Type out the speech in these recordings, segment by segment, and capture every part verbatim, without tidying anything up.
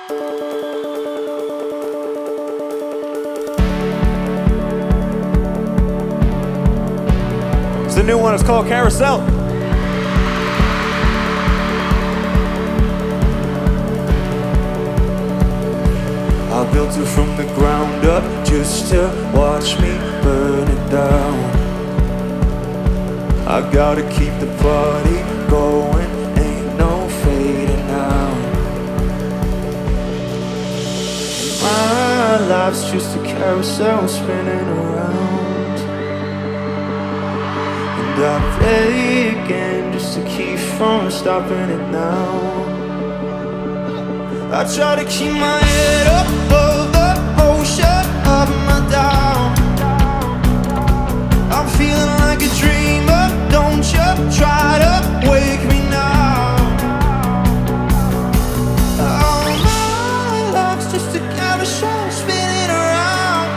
It's the new one, it's called Carousel. I built it from the ground up just to watch me burn it down. I gotta keep the party going, ain't no fading now. My life's just a carousel spinning around, and I play again just to keep from stopping it now. I try to keep my head up above the ocean of my down. I'm feeling like a dreamer, don't you try to wake me now. Oh, my life's just a carousel spinning around,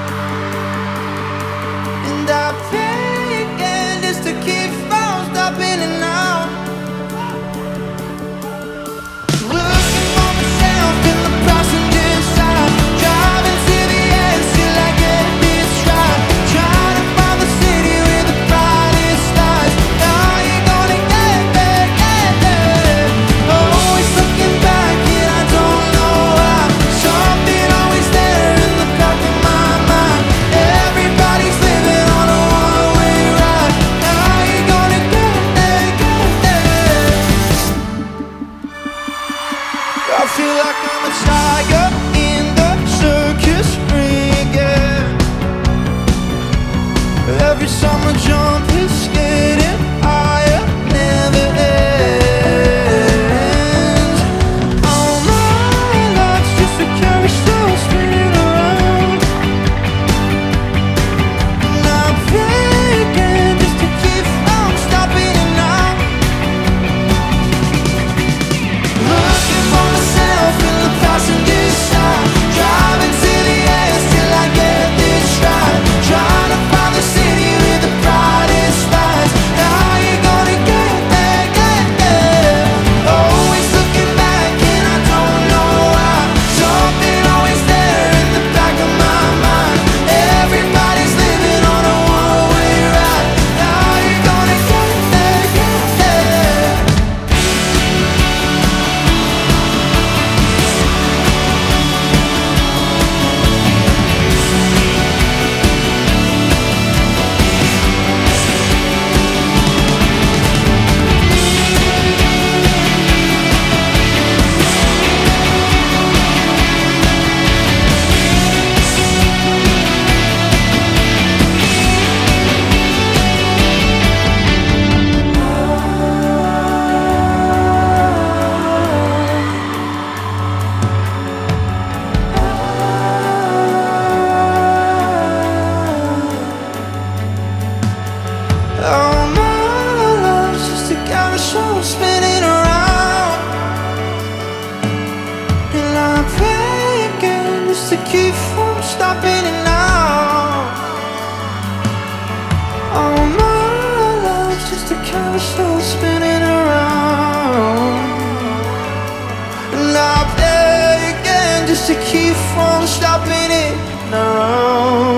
and I pray again just to keep from stopping it now. I feel like I'm a tiger in the circus ring again. Every summer jump is getting higher, never ends. All my life's just a carousel spinning around, and I pray again just to keep from stopping it now. Looking for myself in the passenger side, driving to the edge till I get this right. Trying to find the city with the brightest lights. How you gonna get there, get there? Always looking back and I don't know why. Something always there in the back of my mind. Everybody's living on a one-way ride. How you gonna get there, get there? Oh, my life's just a carousel spinning around, and I pray again just to keep from stopping it now. Oh, my life's just a carousel spinning around, and I pray again just to keep from stopping it now.